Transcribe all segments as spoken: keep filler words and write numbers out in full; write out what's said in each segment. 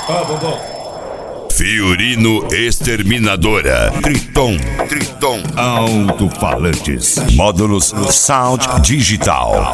Ó, bombom. Fiorino Exterminadora. Triton, Triton. Alto-falantes. Módulos Sound Digital.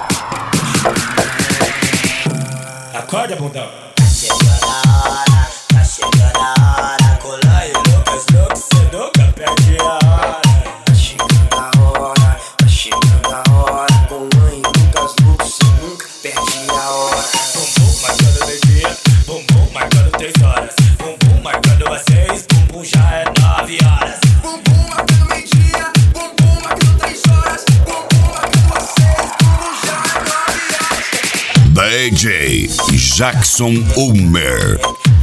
Acorda, bundão. Tá chegando a hora, tá chegando a hora. Colar e Lucas, Lucas, cê nunca perde a hora. Tá chegando a hora, tá chegando a hora. Colar e Lucas, Lucas, cê nunca perde a hora. Bumbum marcando meio-dia, bumbum marcando três horas. Bumbum marcando às seis, bumbum já é nove horas. Bumbum marcando meio-dia, bumbum marcando três horas. Bumbum marcando às seis, bumbum já é nove horas. D J Jackson Ulmer.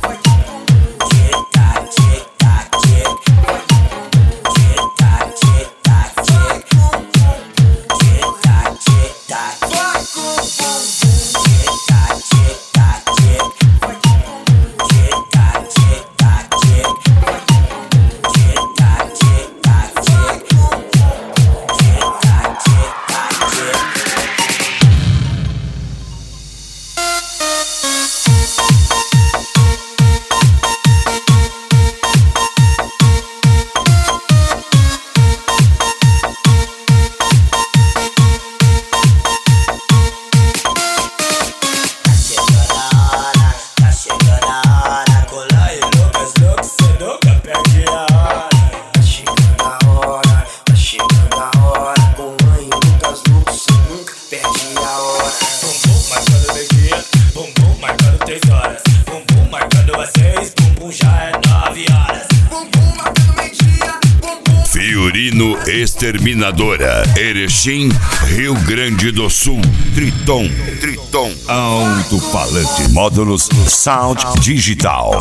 Fiorino Exterminadora, Erechim, Rio Grande do Sul. Triton, Triton. Alto-falante. Módulos Sound Digital.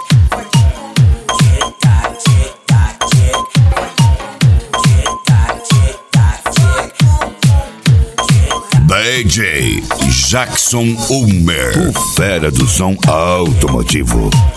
D J Jackson Ulmer, o fera do som automotivo.